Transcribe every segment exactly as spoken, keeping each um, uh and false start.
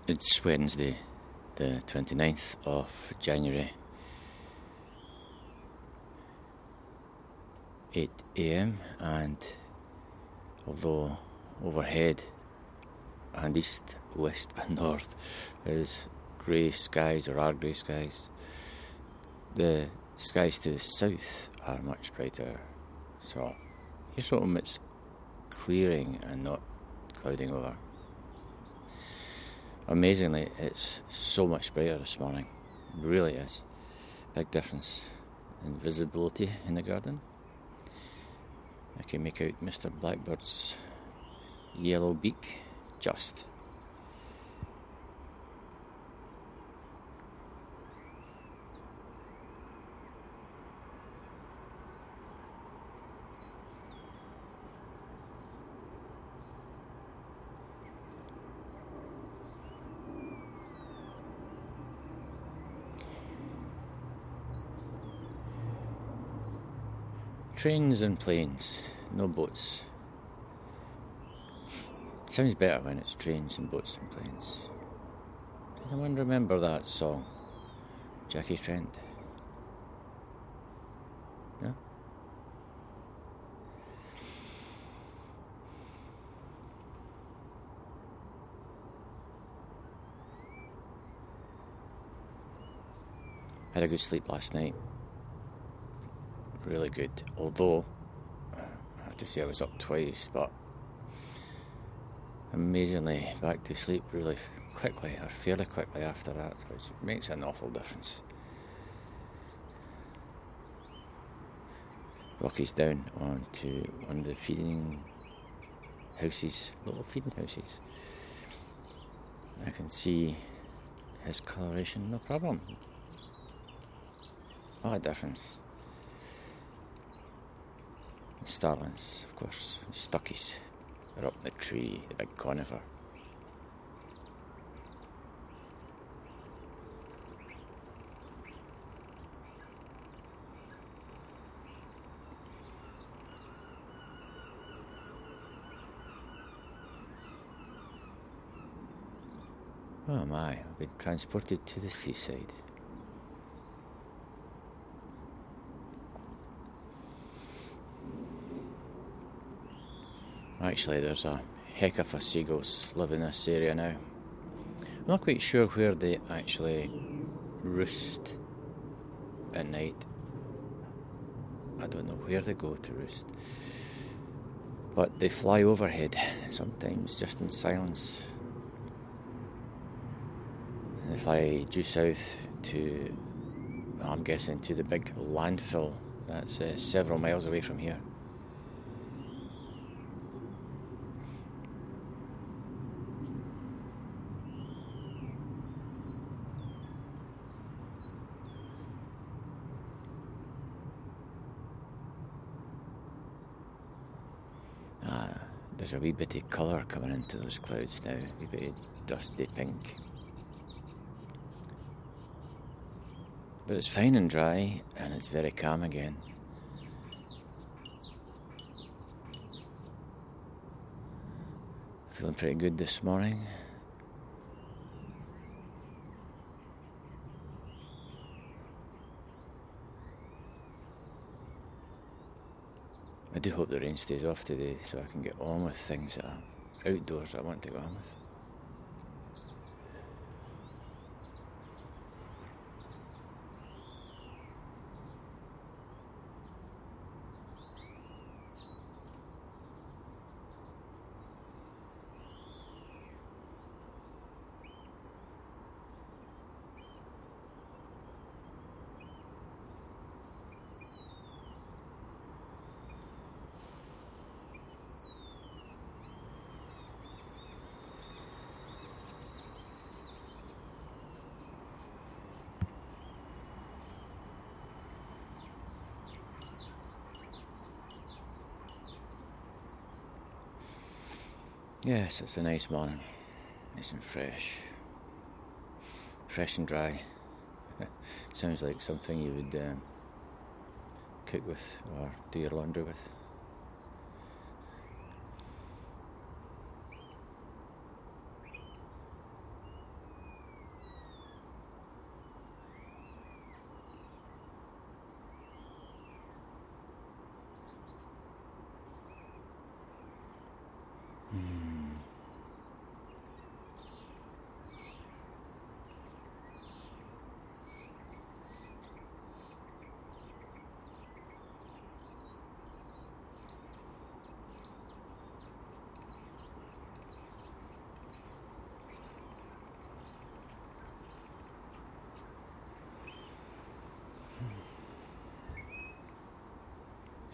It's Wednesday, the twenty-ninth of January, eight a.m, and although overhead and east, west and north is grey skies, or are grey skies, the skies to the south are much brighter. So here's something it's clearing and not clouding over. Amazingly, it's so much brighter this morning. It really is. Big difference in visibility in the garden. I can make out Mister Blackbird's yellow beak, just. Trains and planes, no boats. Sounds better when it's trains and boats and planes. Did anyone remember that song? Jackie Trent? No? Had a good sleep last night. Really good, although I have to say I was up twice, but amazingly back to sleep really quickly, or fairly quickly after that, which makes an awful difference. Rocky's down onto one of the feeding houses, little feeding houses. I can see his coloration, no problem. What a difference. Starlings, of course, Stuckies, they're up in the tree, the big conifer. Oh my, I've been transported to the seaside. Actually, there's a heck of a seagulls live in this area now. I'm not quite sure where they actually roost at night. I don't know where they go to roost. But they fly overhead, sometimes just in silence. And they fly due south to, I'm guessing, to the big landfill that's uh, several miles away from here. There's a wee bit of colour coming into those clouds now, a wee bit of dusty pink. But it's fine and dry, and it's very calm again. Feeling pretty good this morning. I do hope the rain stays off today so I can get on with things that are outdoors that I want to go on with. Yes, it's a nice morning, nice and fresh, fresh and dry. Sounds like something you would um, cook with or do your laundry with.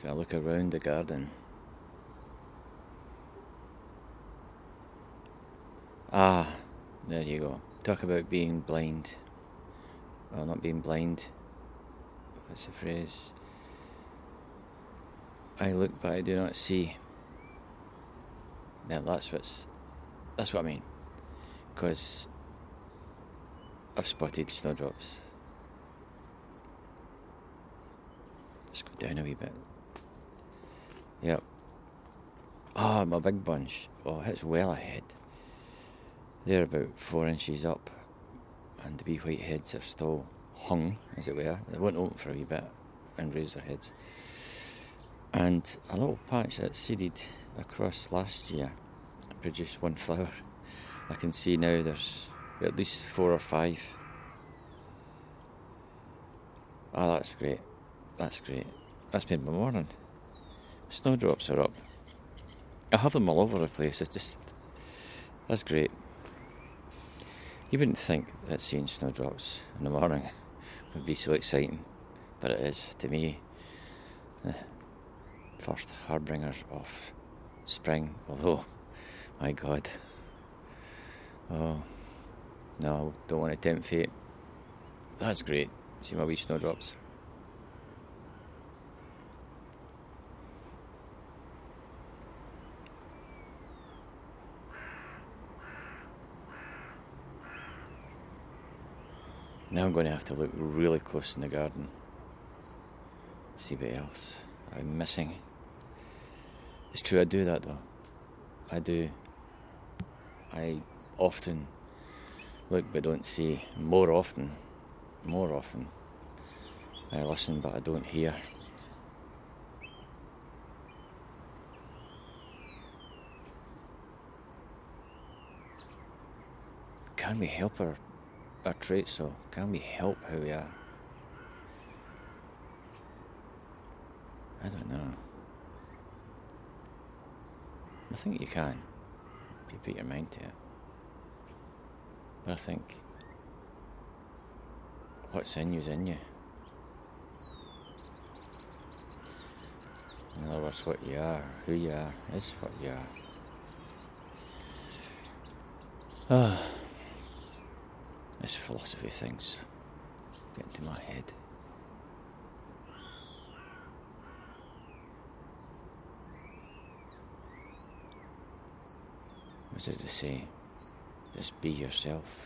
So I look around the garden. Ah, there you go. Talk about being blind. Well, not being blind. What's the phrase? I look but I do not see. Now that's what's that's what I mean. Because I've spotted snowdrops. Let's go down a wee bit. Yep. Ah, my big bunch. Oh, it's well ahead. They're about four inches up, and the wee white heads are still hung, as it were. They won't open for a wee bit and raise their heads. And a little patch that seeded across last year produced one flower. I can see now there's at least four or five. Ah, that's great. That's great. That's made my morning. Snowdrops are up. I have them all over the place. It's just, that's great. You wouldn't think that seeing snowdrops in the morning would be so exciting, but it is to me. The first harbingers of spring. Although, my God, oh no, don't want to tempt fate. That's great. See my wee snowdrops. Now I'm going to have to look really close in the garden. See what else I'm missing. It's true, I do that though. I do. I often look but don't see. More often, more often, I listen but I don't hear. Can we help our, our traits though? Can we help how we are? I don't know. I think you can, if you put your mind to it. But I think what's in you's in you. In other words, what you are, who you are, is what you are. Ah, this philosophy things get into my head. What's it to say? Just be yourself.